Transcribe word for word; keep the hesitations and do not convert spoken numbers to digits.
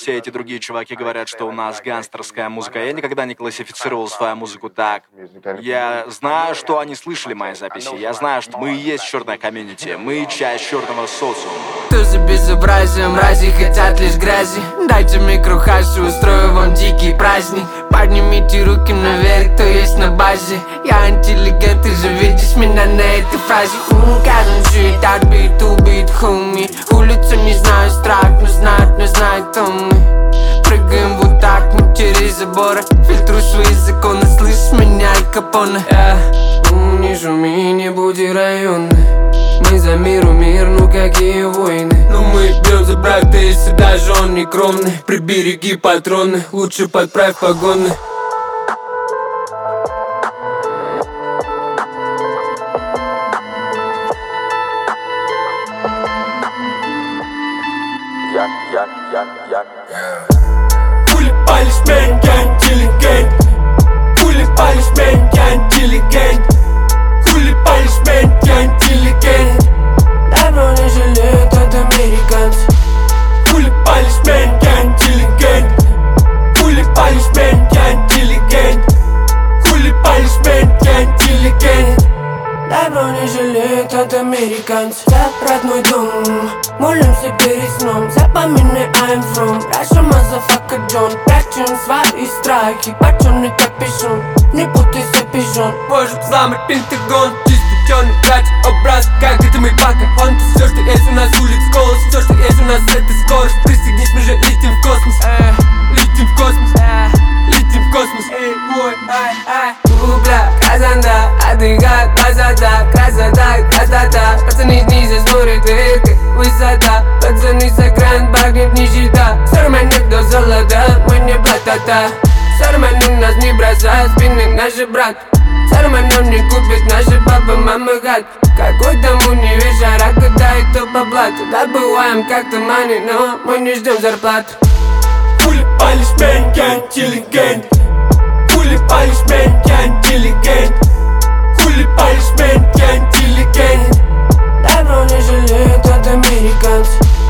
все эти другие чуваки говорят, что у нас гангстерская музыка. Я никогда не классифицировал свою музыку так. Я знаю, что они слышали мои записи. Я знаю, что мы и есть черная комьюнити. Мы часть черного социума. Тузы безобразия, мрази хотят лишь грязи. Дайте микрохаш, устрою вам дикий праздник. Поднимите руки наверх, кто есть на базе. Я интеллигент, ты же видишь меня на этой фразе. Каждый жит от beat to beat, homie. Улицу не знаю, страх, но знают, но знают, кто мы. Прыгаем вот так, мы через заборы. Фильтруй свои законы, слышь меня, Аль Капоне. Yeah. Не шуми, не буди районный. Мы за миру мир, ну какие войны. Но мы бьем за брак, если даже он не кромный. Прибереги патроны, лучше подправь погоны. Я, я, я, я, Хули палишь, мэн, я интеллигент. Хули палишь, мэн, я интеллигент. Хули палишь, мэн, я интеллигент. Давно не жалеют от американцев. Хули палишь, мэн, я интеллигент. Хули палишь, мэн, я интеллигент. Хули палишь, мэн, я интеллигент. Давно не жалеют от американцев. За родной дом, молимся перед сном. Запоминай, I'm from Russia, motherfucker John. Прячем свои страхи, пацаны как пижон. Не путайся, пижон. Можем взломать Пентагон. Чистый черный, братья, образ, как это мы пока. Он все, что есть у нас улиц, голос. Все, что есть у нас, это скорость. Пристегнись, мы же летим в космос. э, Летим в космос, э, летим в космос. Эй, бой, ай, ай. Бля, красота, отдыхай, красота, красота, красота. Пацаны снизу смотрят вверх, высота. Пацаны с экран, багнет нищета. Сорван никто золота, мы не платата. Сорван нас не бросает, спины наши брат. Сорван он не купит наши папа, мама гад. Какой там универ, шара, когда и кто по блату. Добываем как-то money, но мы не ждем зарплату. Хули палишь, мэн, я интеллигент. Хули палишь, мэн, я интеллигент. Хули палишь, мэн, я интеллигент. Давно не жалеют от американцев.